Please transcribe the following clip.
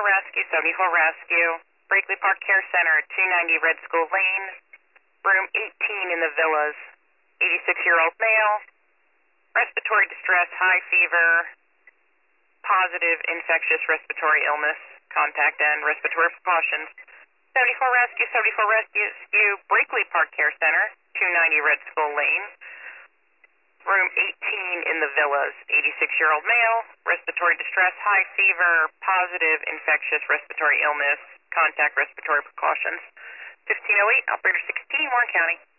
Rescue, 74 Rescue. Brakely Park Care Center, 290 Red School Lane. Room 18 in the Villas. 86-year-old male. Respiratory distress, high fever. Positive infectious respiratory illness. Contact and respiratory precautions. 74 Rescue, 74 Rescue. Brakely Park Care Center, 290 Red School Lane. Room 18 in the Villas. 86-year-old male. Respiratory distress, high fever. Positive infectious respiratory illness. Contact respiratory precautions. 1508, Operator 16, Warren County.